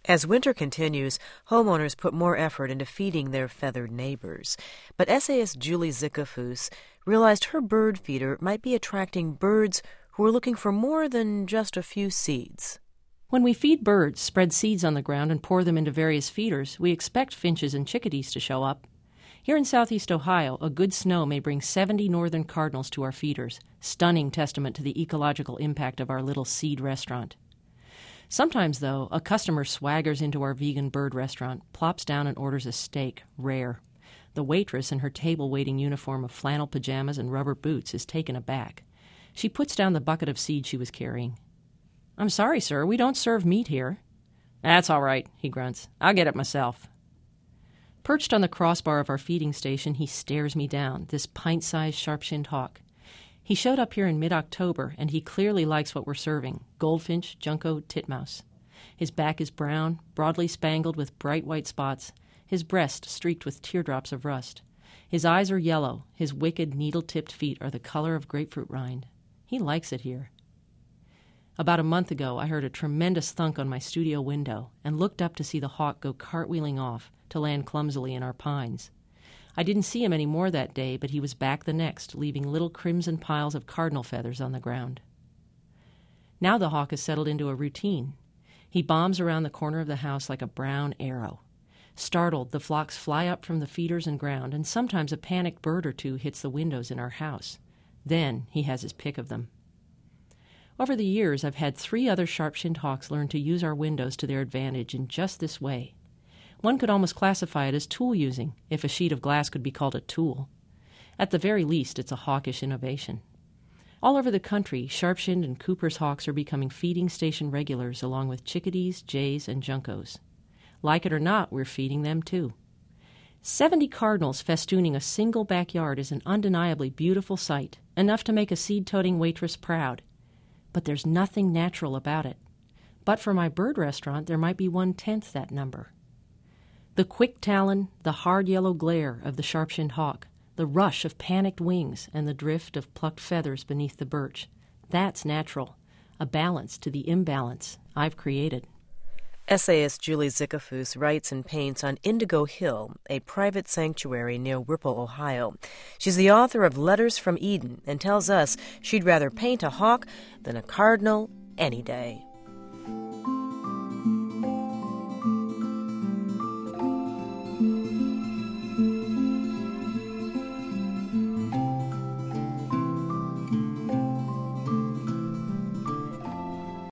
As winter continues, homeowners put more effort into feeding their feathered neighbors. But essayist Julie Zickafoose realized her bird feeder might be attracting birds who are looking for more than just a few seeds. When we feed birds, spread seeds on the ground, and pour them into various feeders, we expect finches and chickadees to show up. Here in southeast Ohio, a good snow may bring 70 northern cardinals to our feeders, stunning testament to the ecological impact of our little seed restaurant. Sometimes, though, a customer swaggers into our vegan bird restaurant, plops down and orders a steak, rare. The waitress in her table-waiting uniform of flannel pajamas and rubber boots is taken aback. She puts down the bucket of seed she was carrying. "I'm sorry, sir, we don't serve meat here." "That's all right," he grunts. "I'll get it myself." Perched on the crossbar of our feeding station, he stares me down, this pint-sized sharp-shinned hawk. He showed up here in mid-October, and he clearly likes what we're serving: goldfinch, junco, titmouse. His back is brown, broadly spangled with bright white spots, his breast streaked with teardrops of rust. His eyes are yellow, his wicked, needle-tipped feet are the color of grapefruit rind. He likes it here. About a month ago, I heard a tremendous thunk on my studio window and looked up to see the hawk go cartwheeling off to land clumsily in our pines. I didn't see him any more that day, but he was back the next, leaving little crimson piles of cardinal feathers on the ground. Now the hawk has settled into a routine. He bombs around the corner of the house like a brown arrow. Startled, the flocks fly up from the feeders and ground, and sometimes a panicked bird or two hits the windows in our house. Then he has his pick of them. Over the years, I've had 3 other sharp-shinned hawks learn to use our windows to their advantage in just this way. One could almost classify it as tool-using, if a sheet of glass could be called a tool. At the very least, it's a hawkish innovation. All over the country, sharp-shinned and Cooper's hawks are becoming feeding station regulars along with chickadees, jays, and juncos. Like it or not, we're feeding them too. 70 cardinals festooning a single backyard is an undeniably beautiful sight, enough to make a seed-toting waitress proud. But there's nothing natural about it. But for my bird restaurant, there might be 1/10 that number. The quick talon, the hard yellow glare of the sharp-shinned hawk, the rush of panicked wings, and the drift of plucked feathers beneath the birch. That's natural, a balance to the imbalance I've created. Essayist Julie Zickafoose writes and paints on Indigo Hill, a private sanctuary near Whipple, Ohio. She's the author of Letters from Eden and tells us she'd rather paint a hawk than a cardinal any day.